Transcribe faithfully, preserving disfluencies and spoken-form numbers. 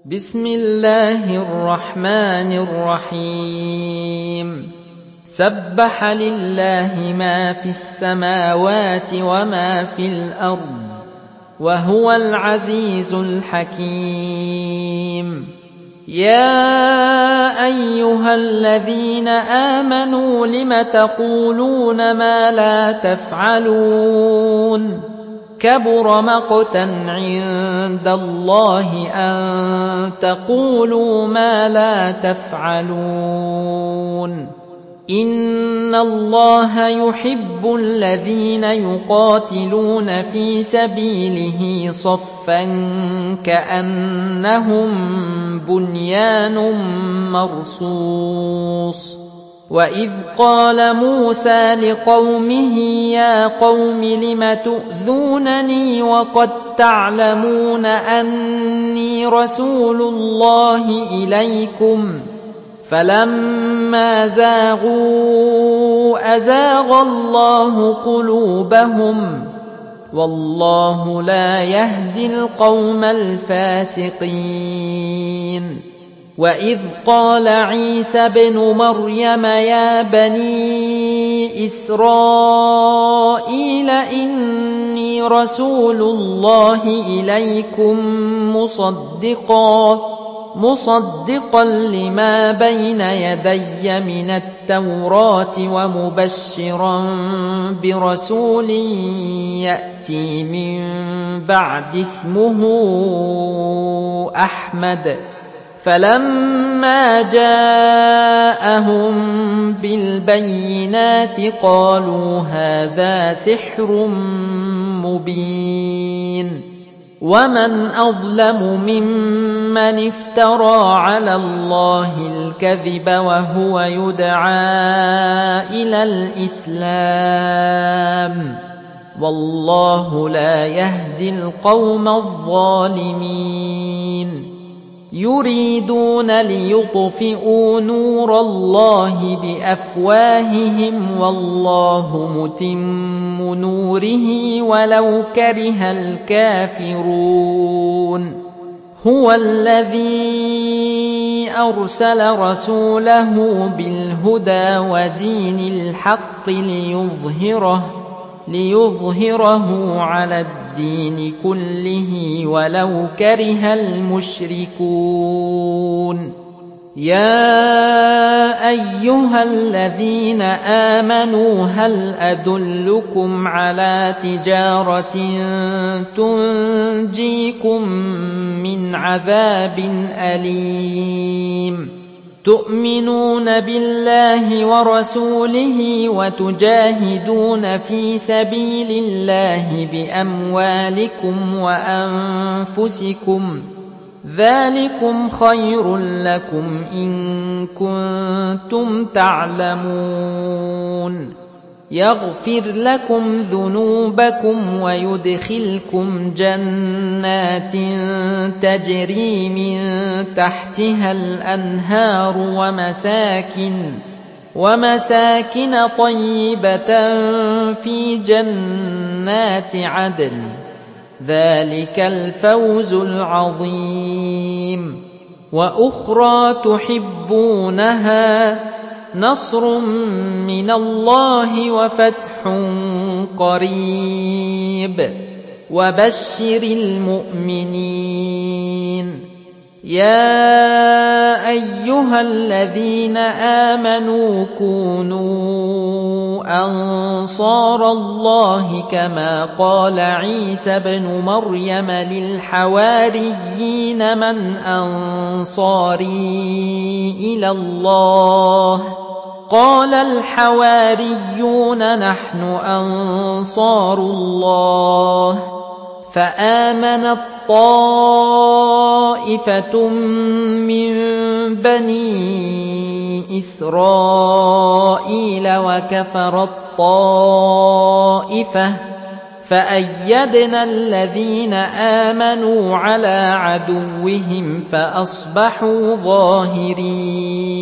بسم الله الرحمن الرحيم سبح لله ما في السماوات وما في الأرض وهو العزيز الحكيم يا أيها الذين آمنوا لم تقولون ما لا تفعلون كبر مقتا عند الله أن تقولوا ما لا تفعلون إن الله يحب الذين يقاتلون في سبيله صفا كأنهم بنيان مرصوص وإذ قال موسى لقومه يا قوم لم تؤذونني وقد تعلمون أني رسول الله إليكم فلما زاغوا أزاغ الله قلوبهم والله لا يهدي القوم الفاسقين وإذ قال عيسى ابن مريم يا بني إسرائيل إني رسول الله إليكم مصدقا مصدقا لما بين يدي من التوراة ومبشرا برسول يأتي من بعد اسمه أحمد فلما جاءهم بالبينات قالوا هذا سحر مبين ومن أظلم ممن افترى على الله الكذب وهو يدعى إلى الإسلام والله لا يهدي القوم الظالمين يريدون ليطفئوا نور الله بأفواههم والله متم نوره ولو كره الكافرون هو الذي أرسل رسوله بالهدى ودين الحق ليظهره ليظهره على الدين كله ولو كره المشركون يا أيها الذين آمنوا هل أدلكم على تجارة تنجيكم من عذاب أليم تؤمنون بالله ورسوله وتجاهدون في سبيل الله بأموالكم وأنفسكم ذلكم خير لكم إن كنتم تعلمون يغفر لكم ذنوبكم ويدخلكم جنات تجري من تحتها الأنهار ومساكن ومساكن طيبة في جنات عدن ذلك الفوز العظيم وأخرى تحبونها نصر من الله وفتح قريب وبشر المؤمنين يا أيها الذين آمنوا كونوا أنصار الله كما قال عيسى ابن مريم للحواريين من أنصاري إلى الله قال الحواريون نحن أنصار الله فآمنت طائفة من بني إسرائيل وكفرت طائفة فأيدنا الذين آمنوا على عدوهم فأصبحوا ظاهرين